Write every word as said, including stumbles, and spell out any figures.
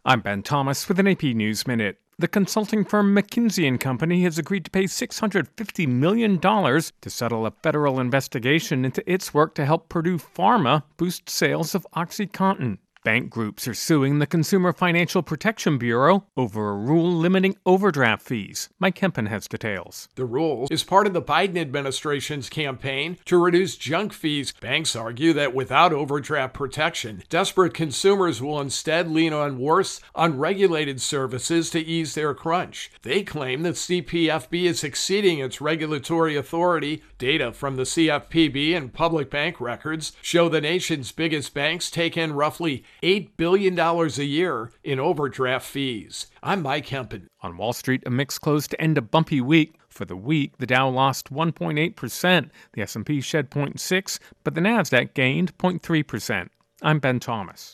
I'm Ben Thomas with an A P News Minute. The consulting firm McKinsey and Company has agreed to pay six hundred fifty million dollars to settle a federal investigation into its work to help Purdue Pharma boost sales of OxyContin. Bank groups are suing the Consumer Financial Protection Bureau over a rule limiting overdraft fees. Mike Hempen has details. The rule is part of the Biden administration's campaign to reduce junk fees. Banks argue that without overdraft protection, desperate consumers will instead lean on worse, unregulated services to ease their crunch. They claim that C P F B is exceeding its regulatory authority. Data from the C F P B and public bank records show the nation's biggest banks take in roughly eight billion dollars a year in overdraft fees. I'm Mike Hempen. On Wall Street, a mixed close to end a bumpy week. For the week, the Dow lost one point eight percent, the S and P shed zero point six, but the Nasdaq gained zero point three percent. I'm Ben Thomas.